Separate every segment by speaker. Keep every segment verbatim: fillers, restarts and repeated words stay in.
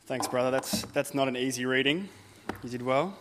Speaker 1: Thanks, brother. That's that's not an easy reading. You did well.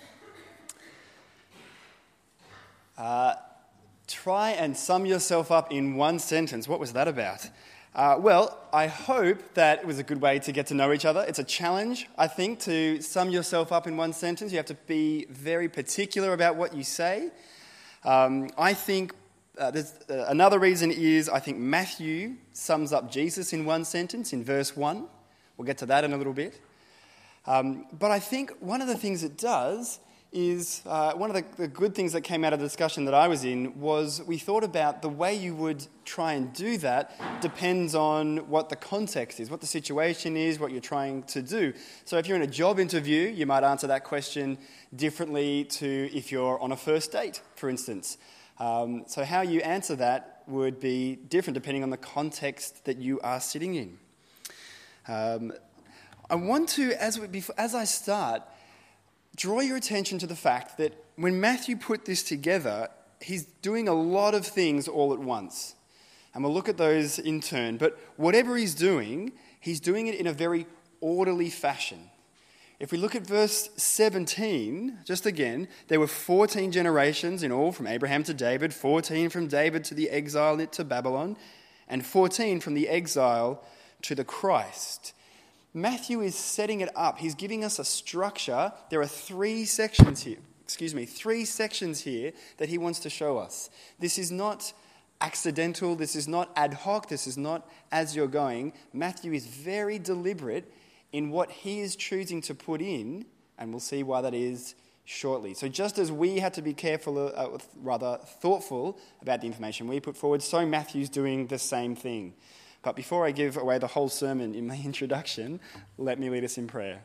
Speaker 1: Uh, try and sum yourself up in one sentence. What was that about? Uh, well, I hope that it was a good way to get to know each other. It's a challenge, I think, to sum yourself up in one sentence. You have to be very particular about what you say. Um, I think uh, there's, uh, another reason is I think Matthew sums up Jesus in one sentence, in verse one. We'll get to that in a little bit. Um, but I think one of the things it does is, uh, one of the, the good things that came out of the discussion that I was in was we thought about the way you would try and do that depends on what the context is, what the situation is, what you're trying to do. So if you're in a job interview, you might answer that question differently to if you're on a first date, for instance. Um, so how you answer that would be different depending on the context that you are sitting in. Um, I want to, as we, before, as I start, draw your attention to the fact that when Matthew put this together, he's doing a lot of things all at once. And we'll look at those in turn. But whatever he's doing, he's doing it in a very orderly fashion. If we look at verse seventeen, just again, there were fourteen generations in all from Abraham to David, fourteen from David to the exile to Babylon, and fourteen from the exile to the Christ. Matthew is setting it up. He's giving us a structure. There are three sections here, excuse me, three sections here that he wants to show us. This is not accidental. This is not ad hoc. This is not as you're going. Matthew is very deliberate in what he is choosing to put in, and we'll see why that is shortly. So just as we had to be careful, uh, rather thoughtful about the information we put forward, so Matthew's doing the same thing. But before I give away the whole sermon in my introduction, let me lead us in prayer.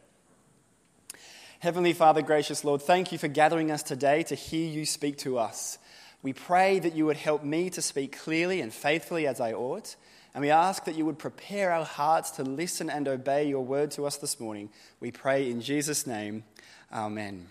Speaker 1: Heavenly Father, gracious Lord, thank you for gathering us today to hear you speak to us. We pray that you would help me to speak clearly and faithfully as I ought, and we ask that you would prepare our hearts to listen and obey your word to us this morning. We pray in Jesus' name, amen.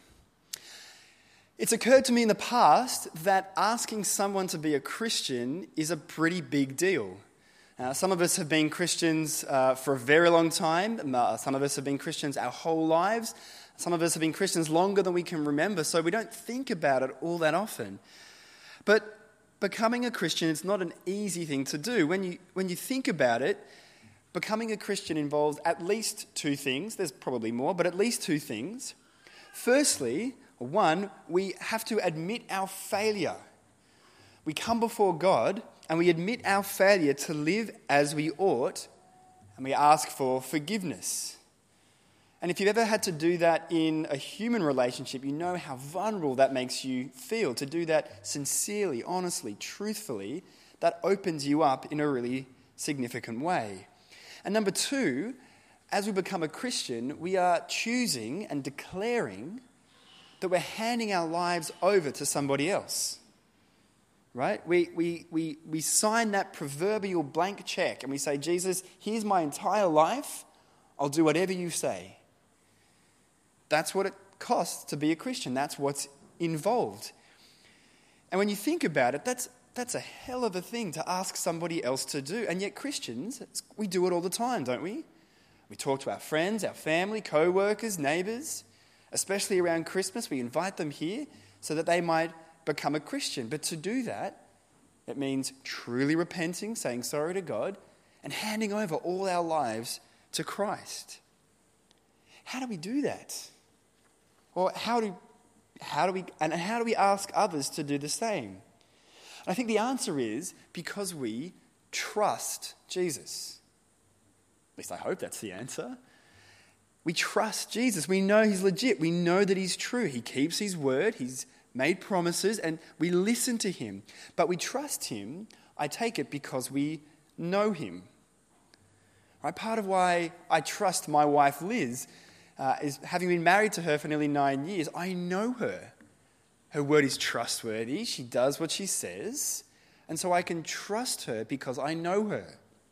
Speaker 1: It's occurred to me in the past that asking someone to be a Christian is a pretty big deal. Uh, some of us have been Christians uh, for a very long time. Uh, some of us have been Christians our whole lives. Some of us have been Christians longer than we can remember, so we don't think about it all that often. But becoming a Christian is not an easy thing to do. When you, when you think about it, becoming a Christian involves at least two things. There's probably more, but at least two things. Firstly, one, we have to admit our failure. We come before God and we admit our failure to live as we ought, and we ask for forgiveness. And if you've ever had to do that in a human relationship, you know how vulnerable that makes you feel. To do that sincerely, honestly, truthfully, that opens you up in a really significant way. And number two, as we become a Christian, we are choosing and declaring that we're handing our lives over to somebody else. Right? We, we, we, we sign that proverbial blank check and we say, Jesus, here's my entire life. I'll do whatever you say. That's what it costs to be a Christian. That's what's involved. And when you think about it, that's, that's a hell of a thing to ask somebody else to do. And yet Christians, we do it all the time, don't we? We talk to our friends, our family, co-workers, neighbours. Especially around Christmas, we invite them here so that they might become a Christian. But to do that, it means truly repenting, saying sorry to God, and handing over all our lives to Christ. How do we do that? Or how do how do we and how do we ask others to do the same? And I think the answer is because we trust Jesus. At least I hope that's the answer. We trust Jesus. We know he's legit. We know that he's true. He keeps his word. He's made promises, and we listen to him. But we trust him, I take it, because we know him. Right? Part of why I trust my wife Liz uh, is, having been married to her for nearly nine years, I know her. Her word is trustworthy. She does what she says. And so I can trust her because I know her.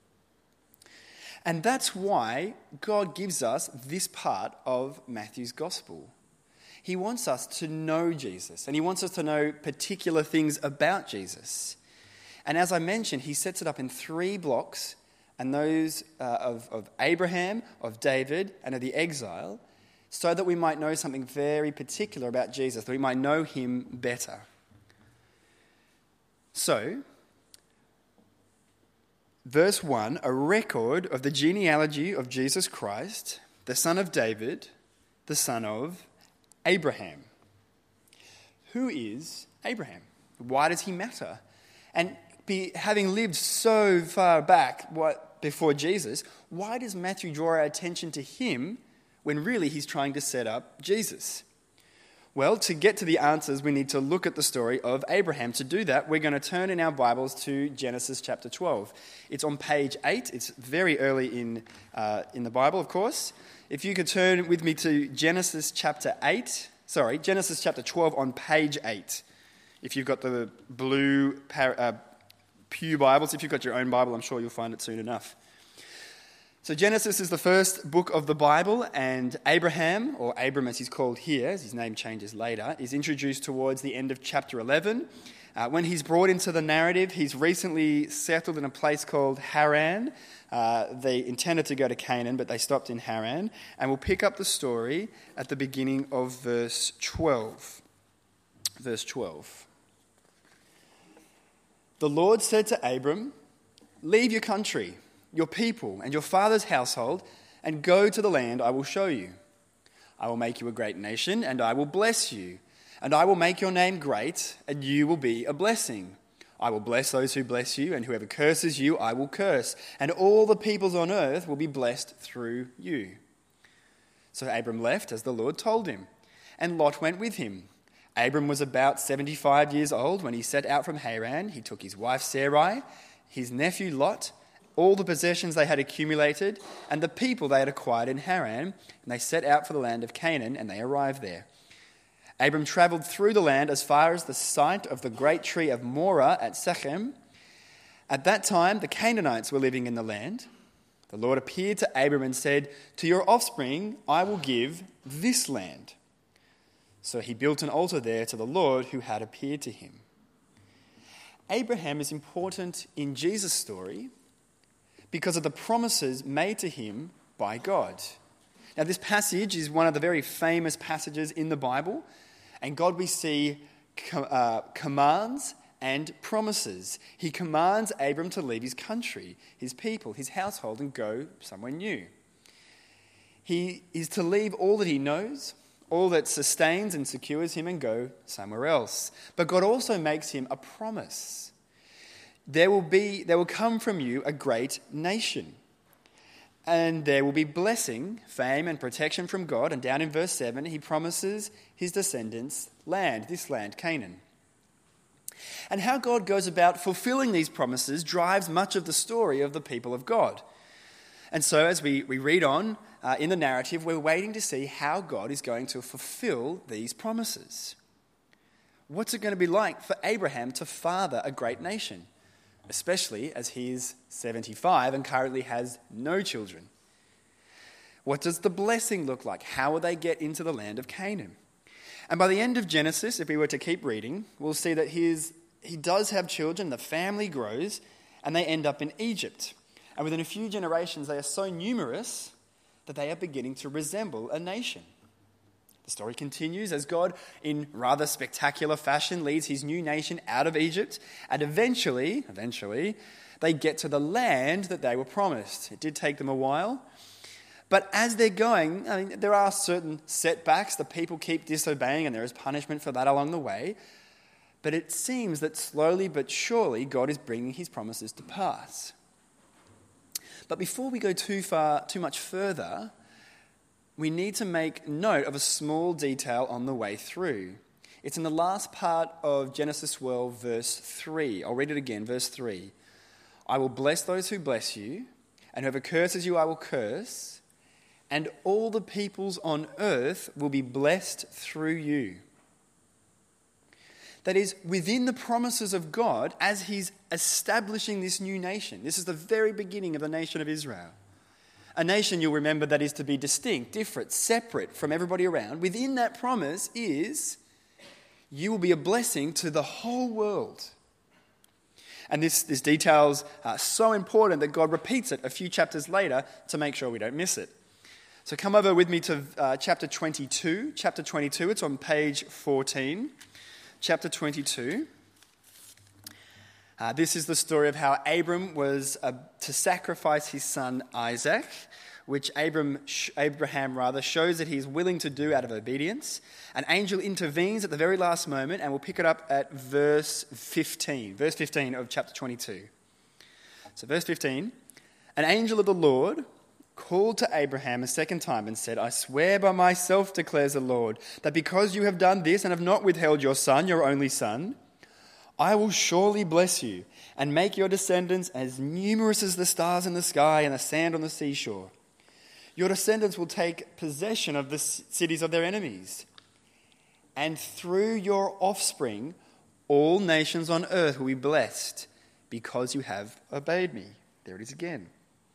Speaker 1: And that's why God gives us this part of Matthew's gospel. He wants us to know Jesus, and he wants us to know particular things about Jesus. And as I mentioned, he sets it up in three blocks and those uh, of, of Abraham, of David, and of the exile, so that we might know something very particular about Jesus, that we might know him better. So, verse one, a record of the genealogy of Jesus Christ, the son of David, the son of Abraham. Who is Abraham? Why does he matter? And be, having lived so far back what, before Jesus, why does Matthew draw our attention to him when really he's trying to set up Jesus? Well, to get to the answers, we need to look at the story of Abraham. To do that, we're going to turn in our Bibles to Genesis chapter twelve. It's on page eight. It's very early in, uh, in the Bible, of course. If you could turn with me to Genesis chapter eight, sorry, Genesis chapter twelve on page eight. If you've got the blue par- uh, Pew Bibles, if you've got your own Bible, I'm sure you'll find it soon enough. So Genesis is the first book of the Bible, and Abraham, or Abram as he's called here, as his name changes later, is introduced towards the end of chapter eleven. Uh, when he's brought into the narrative, he's recently settled in a place called Haran. Uh, they intended to go to Canaan, but they stopped in Haran. And we'll pick up the story at the beginning of verse twelve. Verse twelve. The Lord said to Abram, "Leave your country, your people, and your father's household, and go to the land I will show you. I will make you a great nation, and I will bless you. And I will make your name great, and you will be a blessing. I will bless those who bless you, and whoever curses you, I will curse. And all the peoples on earth will be blessed through you." So Abram left as the Lord told him, and Lot went with him. Abram was about seventy-five years old when he set out from Haran. He took his wife Sarai, his nephew Lot, all the possessions they had accumulated, and the people they had acquired in Haran, and they set out for the land of Canaan, and they arrived there. Abram travelled through the land as far as the site of the great tree of Moreh at Shechem. At that time, the Canaanites were living in the land. The Lord appeared to Abram and said, "To your offspring I will give this land." So he built an altar there to the Lord who had appeared to him. Abraham is important in Jesus' story because of the promises made to him by God. Now, this passage is one of the very famous passages in the Bible, and God, we see, uh, commands and promises. He commands Abram to leave his country, his people, his household, and go somewhere new. He is to leave all that he knows, all that sustains and secures him, and go somewhere else. But God also makes him a promise. There will be, there will come from you a great nation. And there will be blessing, fame, and protection from God. And down in verse seven, he promises his descendants land, this land, Canaan. And how God goes about fulfilling these promises drives much of the story of the people of God. And so as we, we read on uh, in the narrative, we're waiting to see how God is going to fulfill these promises. What's it going to be like for Abraham to father a great nation, especially as he is seventy-five and currently has no children? What does the blessing look like? How will they get into the land of Canaan? And by the end of Genesis, if we were to keep reading, we'll see that he, is, he does have children, the family grows, and they end up in Egypt. And within a few generations, they are so numerous that they are beginning to resemble a nation. The story continues as God, in rather spectacular fashion, leads his new nation out of Egypt, and eventually, eventually, they get to the land that they were promised. It did take them a while, but as they're going, I mean, there are certain setbacks. The people keep disobeying, and there is punishment for that along the way. But it seems that slowly but surely, God is bringing his promises to pass. But before we go too far, too much further, we need to make note of a small detail on the way through. It's in the last part of Genesis twelve, verse three. I'll read it again, verse three. "I will bless those who bless you, and whoever curses you I will curse, and all the peoples on earth will be blessed through you." That is, within the promises of God, as he's establishing this new nation. This is the very beginning of the nation of Israel. A nation, you'll remember, that is to be distinct, different, separate from everybody around. Within that promise is, you will be a blessing to the whole world. And this, this detail's uh, so important that God repeats it a few chapters later to make sure we don't miss it. So come over with me to uh, chapter twenty-two. Chapter twenty-two, it's on page fourteen. Chapter twenty-two. Uh, this is the story of how Abram was uh, to sacrifice his son Isaac, which Abram, Abraham rather shows that he's willing to do out of obedience. An angel intervenes at the very last moment, and we'll pick it up at verse fifteen. Verse fifteen of chapter twenty-two. So verse fifteen, an angel of the Lord called to Abraham a second time and said, I swear by myself, declares the Lord, that because you have done this and have not withheld your son, your only son, I will surely bless you and make your descendants as numerous as the stars in the sky and the sand on the seashore. Your descendants will take possession of the cities of their enemies. And through your offspring, all nations on earth will be blessed because you have obeyed me. There it is again.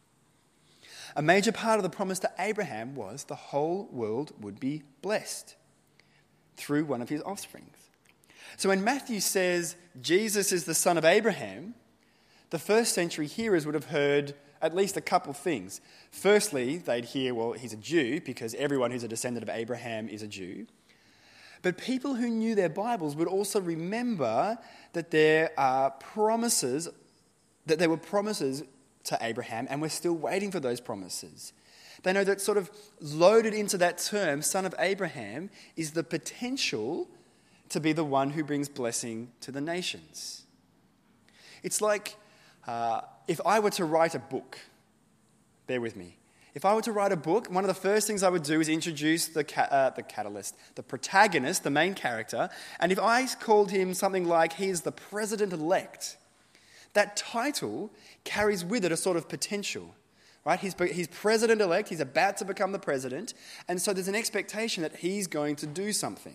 Speaker 1: A major part of the promise to Abraham was the whole world would be blessed through one of his offsprings. So when Matthew says Jesus is the son of Abraham, the first century hearers would have heard at least a couple things. Firstly, they'd hear, well, he's a Jew, because everyone who's a descendant of Abraham is a Jew. But people who knew their Bibles would also remember that there are promises, that there were promises to Abraham, and we're still waiting for those promises. They know that sort of loaded into that term, son of Abraham, is the potential to be the one who brings blessing to the nations. It's like uh, if I were to write a book, bear with me. If I were to write a book, one of the first things I would do is introduce the ca- uh, the catalyst, the protagonist, the main character, and if I called him something like he is the president-elect, that title carries with it a sort of potential. Right? He's, he's president-elect, he's about to become the president, and so there's an expectation that he's going to do something.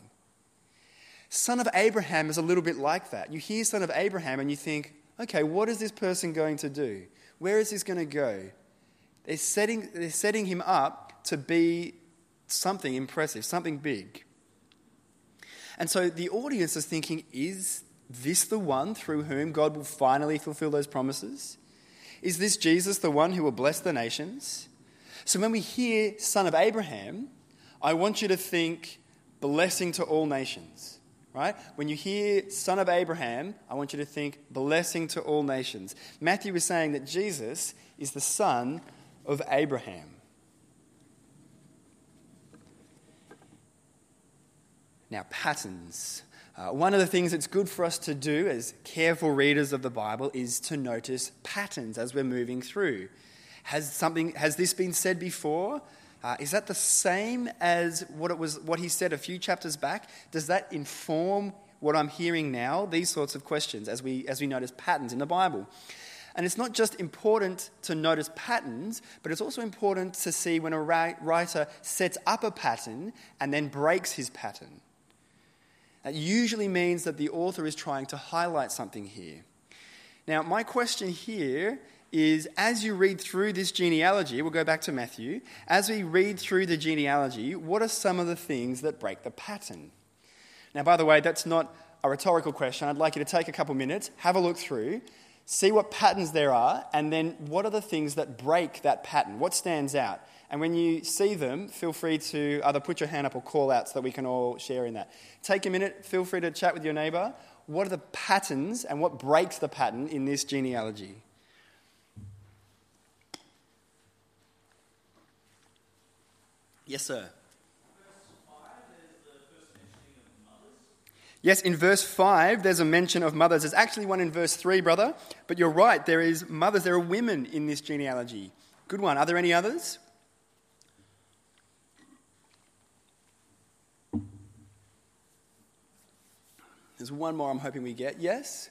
Speaker 1: Son of Abraham is a little bit like that. You hear son of Abraham and you think, okay, what is this person going to do? Where is this going to go? They're setting, they're setting him up to be something impressive, something big. And so the audience is thinking, is this the one through whom God will finally fulfill those promises? Is this Jesus the one who will bless the nations? So when we hear son of Abraham, I want you to think blessing to all nations. Right? When you hear son of Abraham, I want you to think blessing to all nations. Matthew is saying that Jesus is the son of Abraham. Now, patterns. Uh, one of the things that's good for us to do as careful readers of the Bible is to notice patterns as we're moving through. Has something, has this been said before? Uh, is that the same as what it was? What he said a few chapters back? Does that inform what I'm hearing now? These sorts of questions as we as we notice patterns in the Bible. And it's not just important to notice patterns, but it's also important to see when a writer sets up a pattern and then breaks his pattern. That usually means that the author is trying to highlight something here. Now, my question here is, as you read through this genealogy, we'll go back to Matthew, as we read through the genealogy, what are some of the things that break the pattern? Now, by the way, that's not a rhetorical question. I'd like you to take a couple minutes, have a look through, see what patterns there are, and then what are the things that break that pattern? What stands out? And when you see them, feel free to either put your hand up or call out so that we can all share in that. Take a minute, feel free to chat with your neighbour. What are the patterns and what breaks the pattern in this genealogy? Yes, sir. Yes, in verse five, there's a mention of mothers. There's actually one in verse three, brother. But you're right, there is mothers, there are women in this genealogy. Good one. Are there any others? There's one more I'm hoping we get. Yes?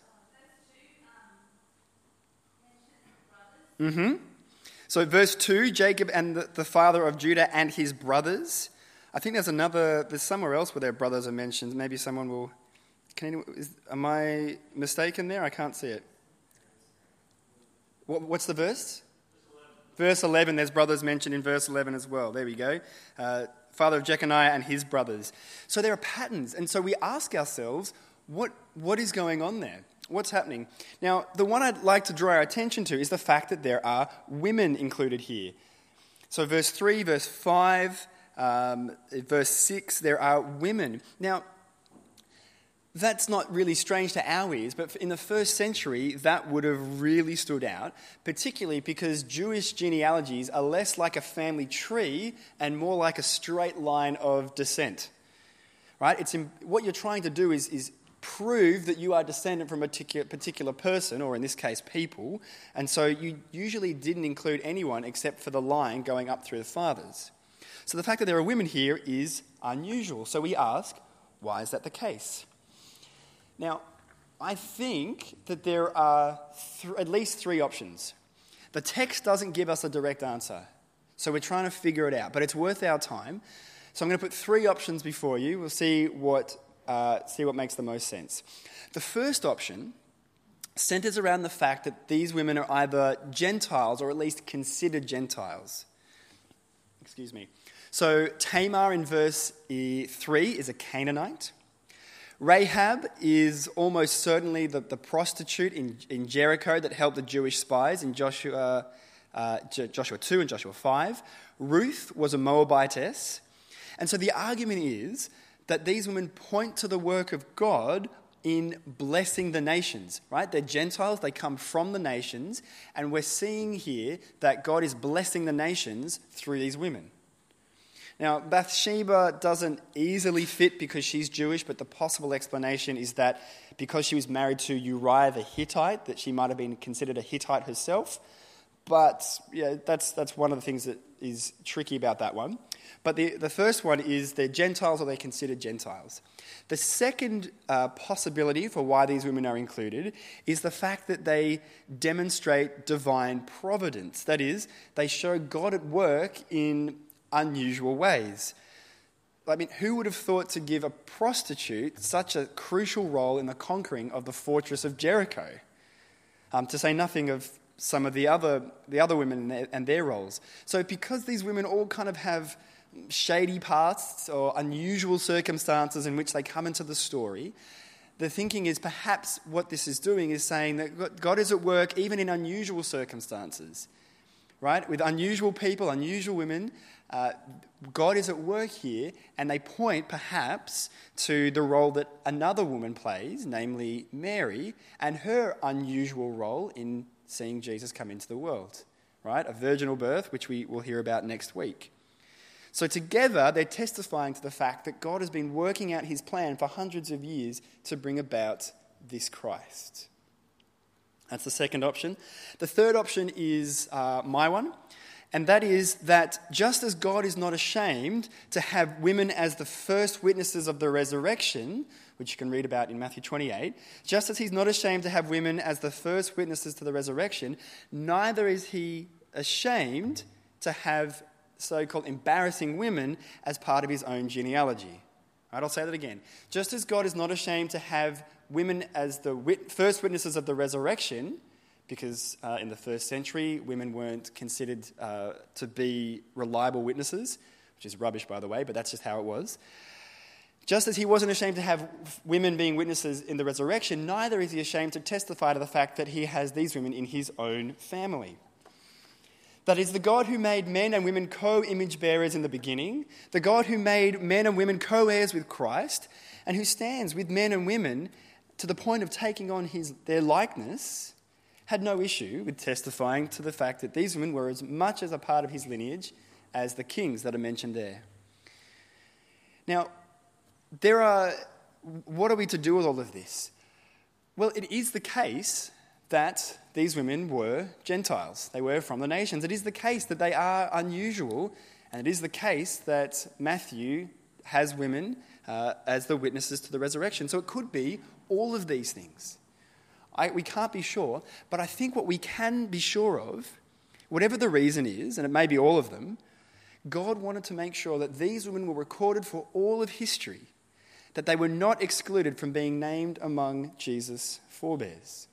Speaker 1: Mm-hmm. So verse two, Jacob and the, the father of Judah and his brothers. I think there's another, there's somewhere else where their brothers are mentioned. Maybe someone will, can anyone, is, am I mistaken there? I can't see it. What, what's the verse? Verse eleven, there's brothers mentioned in verse eleven as well. There we go. Uh, father of Jeconiah and his brothers. So there are patterns. And so we ask ourselves, what what is going on there? What's happening? Now, the one I'd like to draw our attention to is the fact that there are women included here. So verse three, verse five, um, verse six, there are women. Now, that's not really strange to our ears, but in the first century, that would have really stood out, particularly because Jewish genealogies are less like a family tree and more like a straight line of descent. Right? It's in, what you're trying to do is, is prove that you are descendant from a particular, particular person, or in this case, people, and so you usually didn't include anyone except for the line going up through the fathers. So the fact that there are women here is unusual. So we ask, why is that the case? Now, I think that there are th- at least three options. The text doesn't give us a direct answer, so we're trying to figure it out, but it's worth our time. So I'm going to put three options before you. We'll see what uh, see what makes the most sense. The first option centers around the fact that these women are either Gentiles or at least considered Gentiles. Excuse me. So Tamar in verse three is a Canaanite. Rahab is almost certainly the, the prostitute in, in Jericho that helped the Jewish spies in Joshua, uh, Joshua two and Joshua five. Ruth was a Moabitess. And so the argument is that these women point to the work of God in blessing the nations, right? They're Gentiles, they come from the nations, and we're seeing here that God is blessing the nations through these women. Now, Bathsheba doesn't easily fit because she's Jewish, but the possible explanation is that because she was married to Uriah the Hittite, that she might have been considered a Hittite herself. But yeah, that's that's one of the things that is tricky about that one. But the, the first one is they're Gentiles or they're considered Gentiles. The second uh, possibility for why these women are included is the fact that they demonstrate divine providence. That is, they show God at work in unusual ways. I mean, who would have thought to give a prostitute such a crucial role in the conquering of the fortress of Jericho? Um, to say nothing of some of the other the other women and their, and their roles. So because these women all kind of have shady pasts or unusual circumstances in which they come into the story, the thinking is perhaps what this is doing is saying that God is at work even in unusual circumstances, right? With unusual people, unusual women, uh, God is at work here, and they point perhaps to the role that another woman plays, namely Mary, and her unusual role in seeing Jesus come into the world, right? A virginal birth, which we will hear about next week. So together, they're testifying to the fact that God has been working out his plan for hundreds of years to bring about this Christ. That's the second option. The third option is uh, my one, and that is that just as God is not ashamed to have women as the first witnesses of the resurrection, which you can read about in Matthew twenty-eight, just as he's not ashamed to have women as the first witnesses to the resurrection, neither is he ashamed to have so-called embarrassing women as part of his own genealogy. Right, I'll say that again. Just as God is not ashamed to have women as the wit- first witnesses of the resurrection, because uh, in the first century, women weren't considered uh, to be reliable witnesses, which is rubbish, by the way, but that's just how it was. Just as he wasn't ashamed to have women being witnesses in the resurrection, neither is he ashamed to testify to the fact that he has these women in his own family. That is, the God who made men and women co-image bearers in the beginning, the God who made men and women co-heirs with Christ, and who stands with men and women to the point of taking on his their likeness, had no issue with testifying to the fact that these women were as much as a part of his lineage as the kings that are mentioned there. Now, there are, what are we to do with all of this? Well, it is the case that these women were Gentiles. They were from the nations. It is the case that they are unusual, and it is the case that Matthew has women uh, as the witnesses to the resurrection. So it could be all of these things. I, we can't be sure, but I think what we can be sure of, whatever the reason is, and it may be all of them, God wanted to make sure that these women were recorded for all of history, that they were not excluded from being named among Jesus' forebears.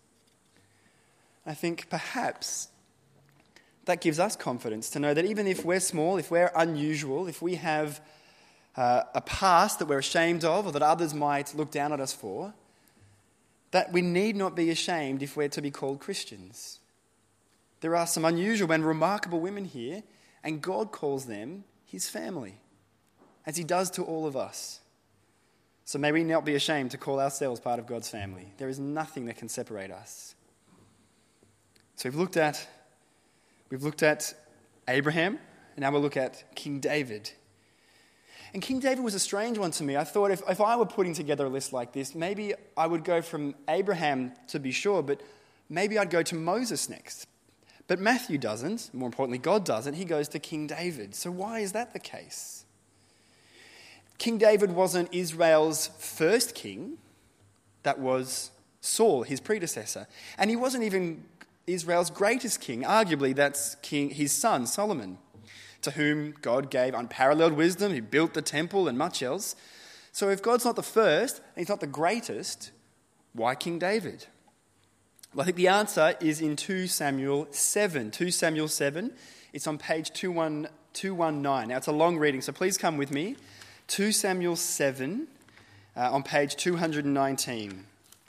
Speaker 1: I think perhaps that gives us confidence to know that even if we're small, if we're unusual, if we have uh, a past that we're ashamed of or that others might look down at us for, that we need not be ashamed if we're to be called Christians. There are some unusual and remarkable women here, and God calls them his family, as he does to all of us. So may we not be ashamed to call ourselves part of God's family. There is nothing that can separate us. So we've looked at, we've looked at Abraham, and now we'll look at King David. And King David was a strange one to me. I thought if, if I were putting together a list like this, maybe I would go from Abraham to be sure, but maybe I'd go to Moses next. But Matthew doesn't. More importantly, God doesn't. He goes to King David. So why is that the case? King David wasn't Israel's first king. That was Saul, his predecessor. And he wasn't even Israel's greatest king. Arguably, that's king, his son, Solomon, to whom God gave unparalleled wisdom. He built the temple and much else. So if God's not the first, and he's not the greatest, why King David? Well, I think the answer is in Second Samuel seven. Second Samuel seven. It's on page two one nine. Now, it's a long reading, so please come with me. Second Samuel seven uh, on page two nineteen.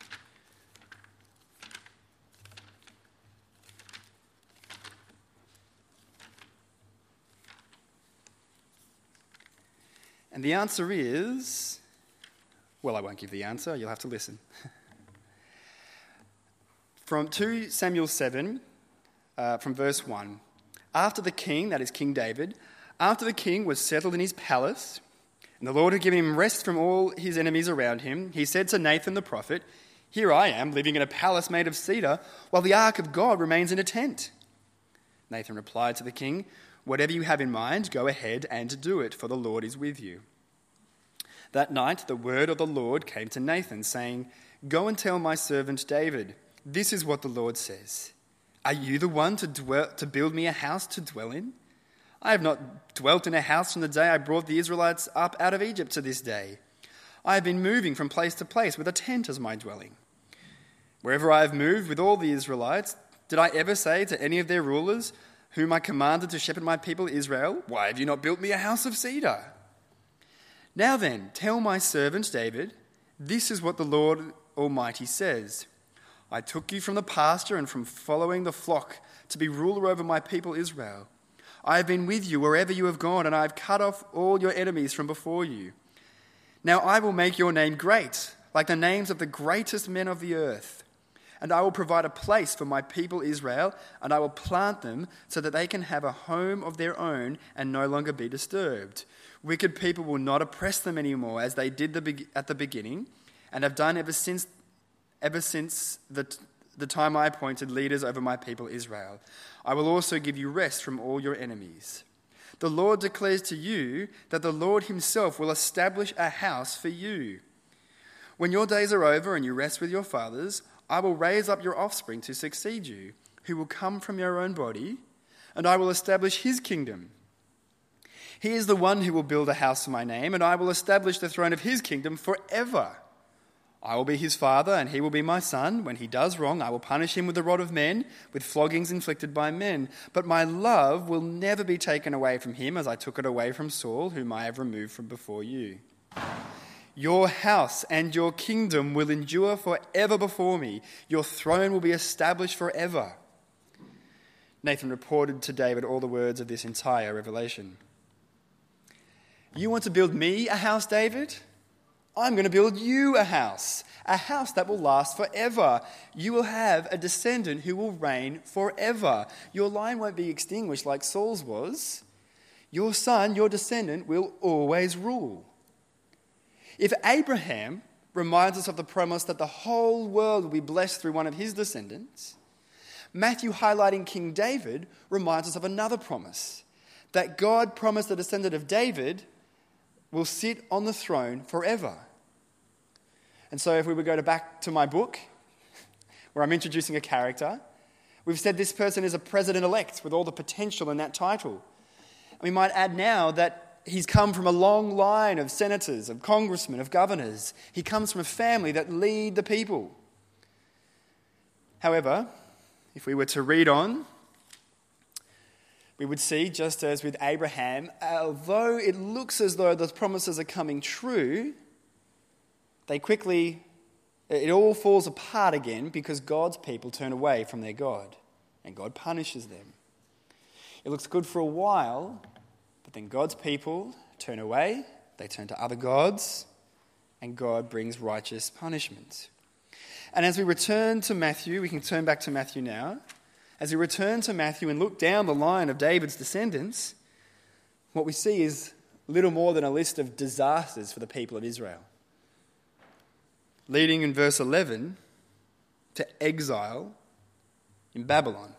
Speaker 1: And the answer is, well, I won't give the answer, you'll have to listen. From Second Samuel seven, uh, from verse one. After the king, that is King David, after the king was settled in his palace, and the Lord had given him rest from all his enemies around him, he said to Nathan the prophet, "Here I am, living in a palace made of cedar, while the ark of God remains in a tent." Nathan replied to the king, "Whatever you have in mind, go ahead and do it, for the Lord is with you." That night, the word of the Lord came to Nathan, saying, "Go and tell my servant David, this is what the Lord says. Are you the one to dwell, to build me a house to dwell in? I have not dwelt in a house from the day I brought the Israelites up out of Egypt to this day. I have been moving from place to place with a tent as my dwelling. Wherever I have moved with all the Israelites, did I ever say to any of their rulers, whom I commanded to shepherd my people Israel, 'Why have you not built me a house of cedar?' Now then, tell my servant David, this is what the Lord Almighty says. I took you from the pasture and from following the flock to be ruler over my people Israel. I have been with you wherever you have gone, and I have cut off all your enemies from before you. Now I will make your name great, like the names of the greatest men of the earth. And I will provide a place for my people Israel, and I will plant them so that they can have a home of their own and no longer be disturbed. Wicked people will not oppress them anymore, as they did the, at the beginning, and have done ever since, ever since the, the time I appointed leaders over my people Israel. I will also give you rest from all your enemies. The Lord declares to you that the Lord himself will establish a house for you. When your days are over and you rest with your fathers, I will raise up your offspring to succeed you, who will come from your own body, and I will establish his kingdom. He is the one who will build a house for my name, and I will establish the throne of his kingdom forever. I will be his father, and he will be my son. When he does wrong, I will punish him with the rod of men, with floggings inflicted by men. But my love will never be taken away from him, as I took it away from Saul, whom I have removed from before you. Your house and your kingdom will endure forever before me. Your throne will be established forever." Nathan reported to David all the words of this entire revelation. You want to build me a house, David? I'm going to build you a house, a house that will last forever. You will have a descendant who will reign forever. Your line won't be extinguished like Saul's was. Your son, your descendant, will always rule. If Abraham reminds us of the promise that the whole world will be blessed through one of his descendants, Matthew, highlighting King David, reminds us of another promise, that God promised the descendant of David will sit on the throne forever. And so if we would go to back to my book, where I'm introducing a character, we've said this person is a president-elect with all the potential in that title. And we might add now that he's come from a long line of senators, of congressmen, of governors. He comes from a family that lead the people. However, if we were to read on, we would see, just as with Abraham, although it looks as though those promises are coming true, they quickly It all falls apart again because God's people turn away from their God, and God punishes them. It looks good for a while, but then God's people turn away, they turn to other gods, and God brings righteous punishment. And as we return to Matthew, we can turn back to Matthew now. As we return to Matthew and look down the line of David's descendants, what we see is little more than a list of disasters for the people of Israel, leading in verse eleven to exile in Babylon.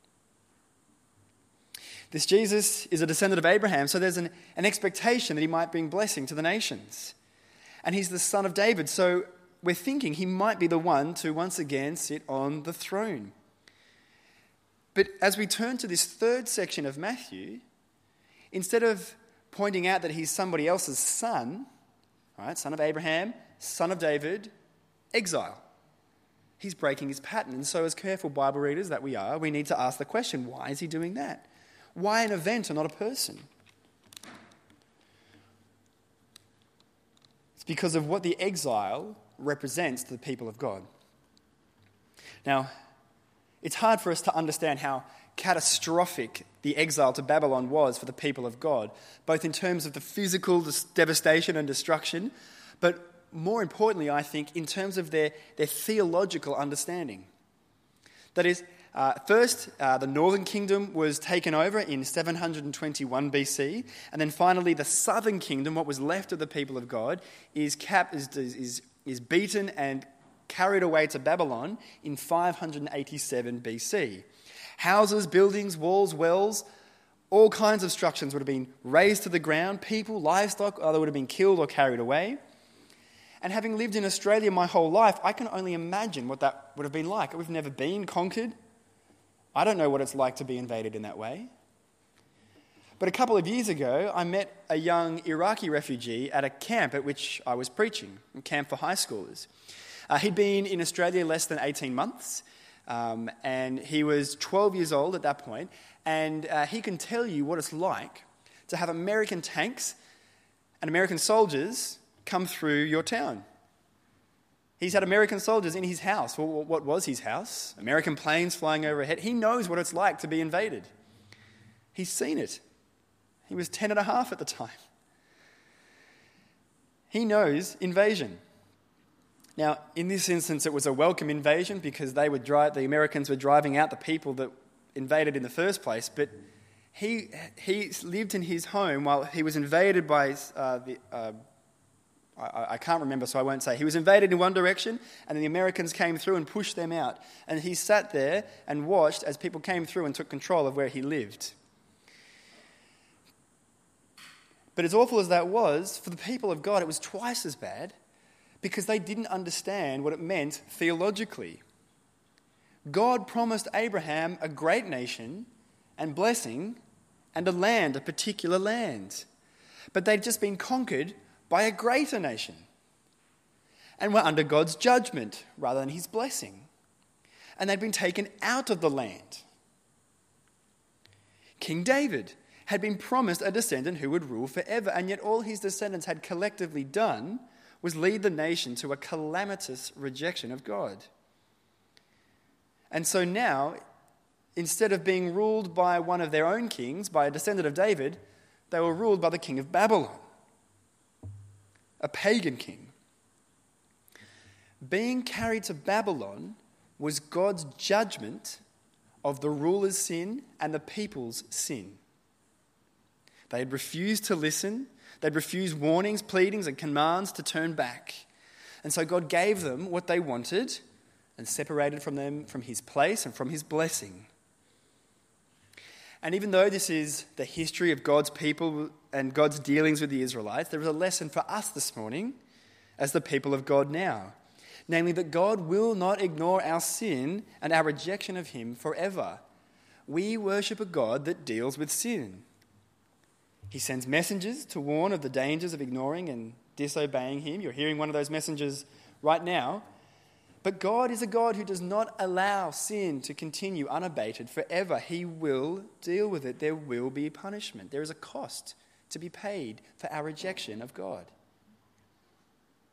Speaker 1: This Jesus is a descendant of Abraham, so there's an, an expectation that he might bring blessing to the nations. And he's the son of David, so we're thinking he might be the one to once again sit on the throne. But as we turn to this third section of Matthew, instead of pointing out that he's somebody else's son, right, son of Abraham, son of David, exile, he's breaking his pattern. And so as careful Bible readers that we are, we need to ask the question, why is he doing that? Why an event and not a person? It's because of what the exile represents to the people of God. Now, it's hard for us to understand how catastrophic the exile to Babylon was for the people of God, both in terms of the physical devastation and destruction, but more importantly, I think, in terms of their, their theological understanding. That is, uh, first, uh, the northern kingdom was taken over in seven hundred twenty-one B C, and then finally the southern kingdom, what was left of the people of God, is cap is is is beaten and carried away to Babylon in five hundred eighty-seven B C. Houses, buildings, walls, wells, all kinds of structures would have been razed to the ground. People, livestock, either would have been killed or carried away. And having lived in Australia my whole life, I can only imagine what that would have been like. We've never been conquered. I don't know what it's like to be invaded in that way. But a couple of years ago, I met a young Iraqi refugee at a camp at which I was preaching, a camp for high schoolers. Uh, he'd been in Australia less than eighteen months, um, and he was twelve years old at that point, and uh, he can tell you what it's like to have American tanks and American soldiers come through your town. He's had American soldiers in his house. Well, what was his house? American planes flying overhead. He knows what it's like to be invaded. He's seen it. He was ten and a half at the time. He knows invasion. Now, in this instance, it was a welcome invasion because they would drive, the Americans were driving out the people that invaded in the first place. But he he lived in his home while he was invaded by uh, the. Uh, I, I can't remember, so I won't say. He was invaded in one direction, and then the Americans came through and pushed them out. And he sat there and watched as people came through and took control of where he lived. But as awful as that was, for the people of God, it was twice as bad because they didn't understand what it meant theologically. God promised Abraham a great nation and blessing and a land, a particular land. But they'd just been conquered by a greater nation and were under God's judgment rather than his blessing. And they'd been taken out of the land. King David had been promised a descendant who would rule forever, and yet all his descendants had collectively done was lead the nation to a calamitous rejection of God. And so now, instead of being ruled by one of their own kings, by a descendant of David, they were ruled by the king of Babylon, a pagan king. Being carried to Babylon was God's judgment of the ruler's sin and the people's sin. They had refused to listen. They'd refused warnings, pleadings, and commands to turn back. And so God gave them what they wanted and separated from them from his place and from his blessing. And even though this is the history of God's people and God's dealings with the Israelites, there is a lesson for us this morning as the people of God now. Namely, that God will not ignore our sin and our rejection of him forever. We worship a God that deals with sin. He sends messengers to warn of the dangers of ignoring and disobeying him. You're hearing one of those messengers right now. But God is a God who does not allow sin to continue unabated forever. He will deal with it. There will be punishment. There is a cost to be paid for our rejection of God.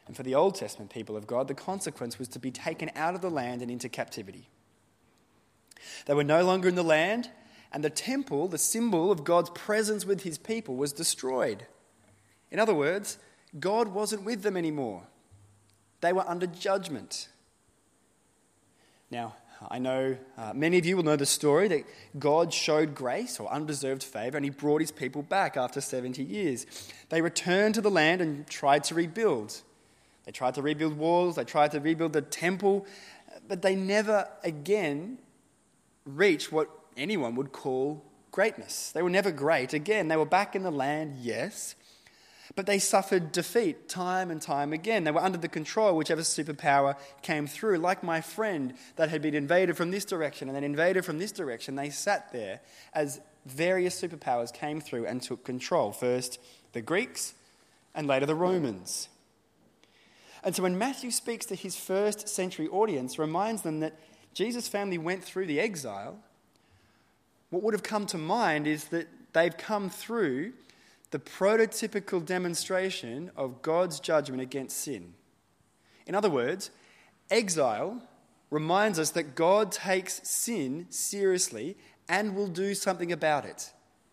Speaker 1: And for the Old Testament people of God, the consequence was to be taken out of the land and into captivity. They were no longer in the land, and the temple, the symbol of God's presence with his people, was destroyed. In other words, God wasn't with them anymore. They were under judgment. Now, I know uh, many of you will know the story that God showed grace or undeserved favour, and he brought his people back after seventy years. They returned to the land and tried to rebuild. They tried to rebuild walls, they tried to rebuild the temple, but they never again reached what anyone would call greatness. They were never great again. They were back in the land, yes, but they suffered defeat time and time again. They were under the control of whichever superpower came through. Like my friend that had been invaded from this direction and then invaded from this direction, they sat there as various superpowers came through and took control. First the Greeks and later the Romans. And so when Matthew speaks to his first century audience, reminds them that Jesus' family went through the exile, what would have come to mind is that they've come through the prototypical demonstration of God's judgment against sin. In other words, exile reminds us that God takes sin seriously and will do something about it.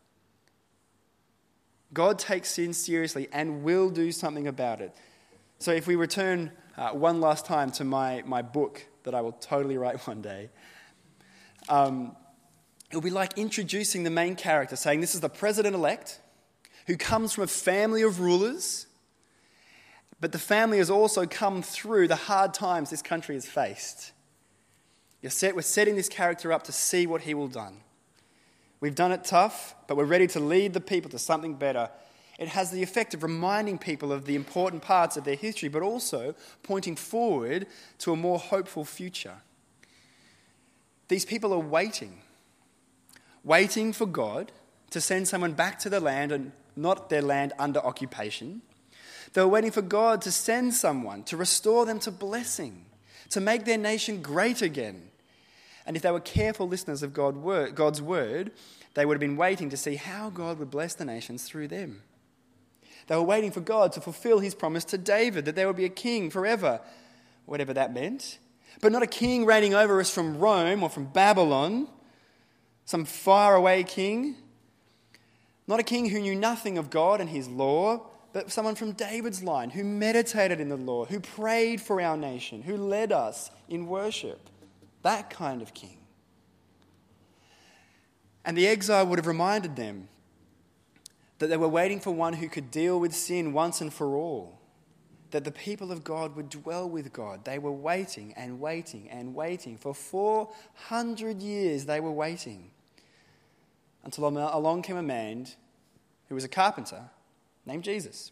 Speaker 1: God takes sin seriously and will do something about it. So if we return uh, one last time to my, my book that I will totally write one day, um, it'll be like introducing the main character, saying this is the president-elect who comes from a family of rulers, but the family has also come through the hard times this country has faced. You're set, we're setting this character up to see what he will do. We've done it tough, but we're ready to lead the people to something better. It has the effect of reminding people of the important parts of their history, but also pointing forward to a more hopeful future. These people are waiting, waiting for God to send someone back to the land and not their land under occupation. They were waiting for God to send someone to restore them to blessing, to make their nation great again. And if they were careful listeners of God's word, they would have been waiting to see how God would bless the nations through them. They were waiting for God to fulfill his promise to David, that there would be a king forever, whatever that meant. But not a king reigning over us from Rome or from Babylon, some faraway king. Not a king who knew nothing of God and his law, but someone from David's line who meditated in the law, who prayed for our nation, who led us in worship. That kind of king. And the exile would have reminded them that they were waiting for one who could deal with sin once and for all. That the people of God would dwell with God. They were waiting and waiting and waiting. For four hundred years they were waiting. Until along came a man who was a carpenter named Jesus.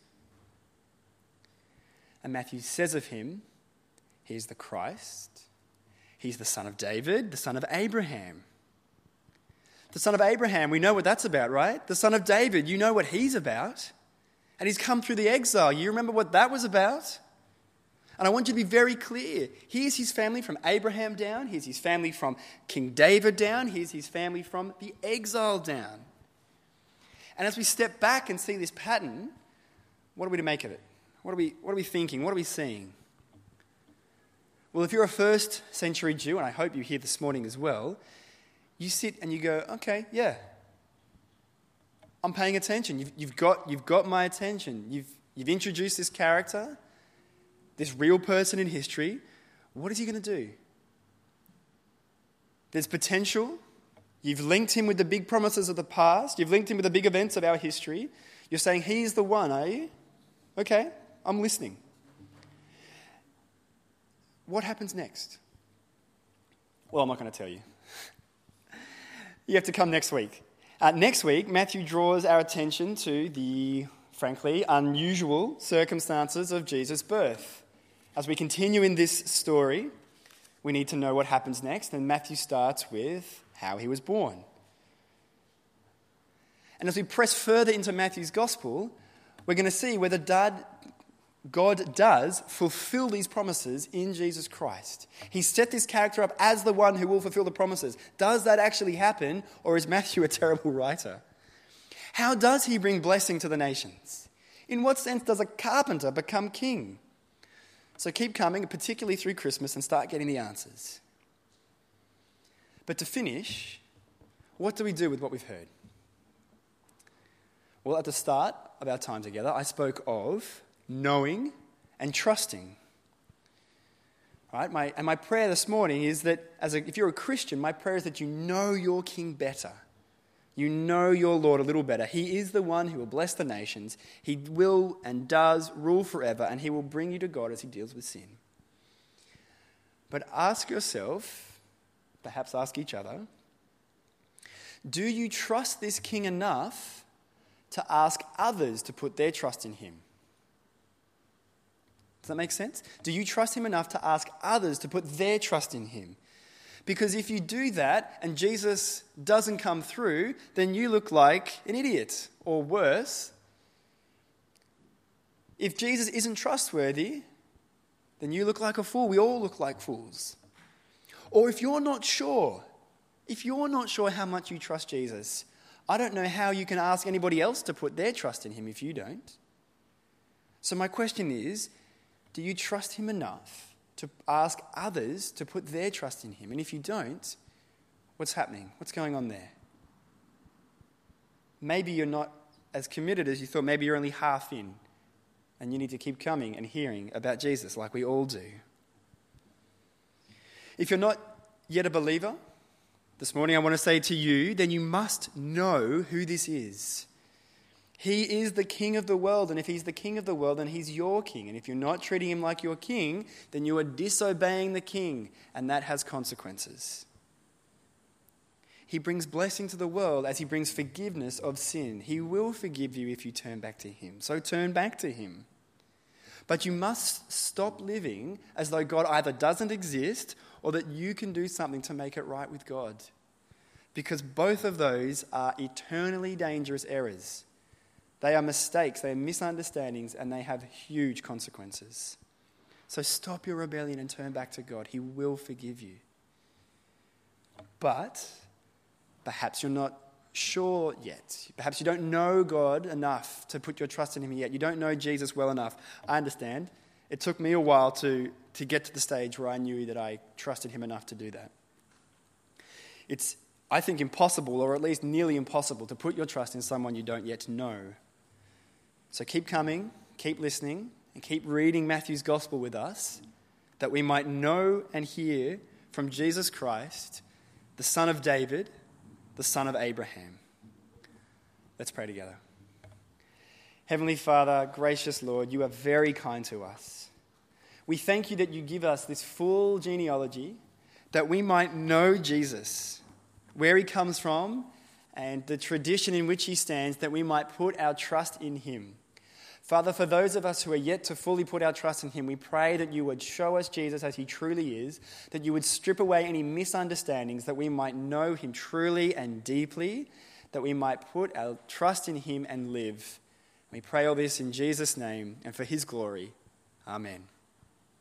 Speaker 1: And Matthew says of him, he's the Christ. He's the son of David, the son of Abraham. The son of Abraham, we know what that's about, right? The son of David, you know what he's about. And he's come through the exile. You remember what that was about? And I want you to be very clear. Here's his family from Abraham down. Here's his family from King David down. Here's his family from the exile down. And as we step back and see this pattern, what are we to make of it? What are we, what are we thinking? What are we seeing? Well, if you're a first century Jew, and I hope you're here this morning as well, you sit and you go, okay, yeah, I'm paying attention. You've, you've got, you've got my attention. You've, you've introduced this character, this real person in history. What is he going to do? There's potential. You've linked him with the big promises of the past. You've linked him with the big events of our history. You're saying he's the one, are you? Okay, I'm listening. What happens next? Well, I'm not going to tell you. You have to come next week. Uh, next week, Matthew draws our attention to the, frankly, unusual circumstances of Jesus' birth. As we continue in this story, we need to know what happens next, and Matthew starts with how he was born. And as we press further into Matthew's gospel, we're going to see whether dad, God does fulfill these promises in Jesus Christ. He's set this character up as the one who will fulfill the promises. Does that actually happen, or is Matthew a terrible writer? How does he bring blessing to the nations? In what sense does a carpenter become king? So keep coming, particularly through Christmas, and start getting the answers. But to finish, what do we do with what we've heard? Well, at the start of our time together, I spoke of knowing and trusting. Right? My, and my prayer this morning is that, as a, if you're a Christian, my prayer is that you know your King better. You know your Lord a little better. He is the one who will bless the nations. He will and does rule forever, and he will bring you to God as he deals with sin. But ask yourself, perhaps ask each other, do you trust this King enough to ask others to put their trust in him? Does that make sense? Do you trust him enough to ask others to put their trust in him? Because if you do that and Jesus doesn't come through, then you look like an idiot, or worse. If Jesus isn't trustworthy, then you look like a fool. We all look like fools. Or if you're not sure, if you're not sure how much you trust Jesus, I don't know how you can ask anybody else to put their trust in him if you don't. So my question is, do you trust him enough to ask others to put their trust in him? And if you don't, what's happening? What's going on there? Maybe you're not as committed as you thought. Maybe you're only half in, and you need to keep coming and hearing about Jesus like we all do. If you're not yet a believer, this morning I want to say to you, then you must know who this is. He is the King of the world, and if he's the King of the world, then he's your King. And if you're not treating him like your King, then you are disobeying the King, and that has consequences. He brings blessing to the world as he brings forgiveness of sin. He will forgive you if you turn back to him. So turn back to him. But you must stop living as though God either doesn't exist or that you can do something to make it right with God. Because both of those are eternally dangerous errors. They are mistakes, they are misunderstandings, and they have huge consequences. So stop your rebellion and turn back to God. He will forgive you. But perhaps you're not sure yet. Perhaps you don't know God enough to put your trust in him yet. You don't know Jesus well enough. I understand. It took me a while to, to get to the stage where I knew that I trusted him enough to do that. It's, I think, impossible, or at least nearly impossible, to put your trust in someone you don't yet know. So keep coming, keep listening, and keep reading Matthew's gospel with us, that we might know and hear from Jesus Christ, the Son of David, the Son of Abraham. Let's pray together. Heavenly Father, gracious Lord, you are very kind to us. We thank you that you give us this full genealogy, that we might know Jesus, where he comes from, and the tradition in which he stands, that we might put our trust in him. Father, for those of us who are yet to fully put our trust in him, we pray that you would show us Jesus as he truly is, that you would strip away any misunderstandings, that we might know him truly and deeply, that we might put our trust in him and live. We pray all this in Jesus' name and for his glory. Amen.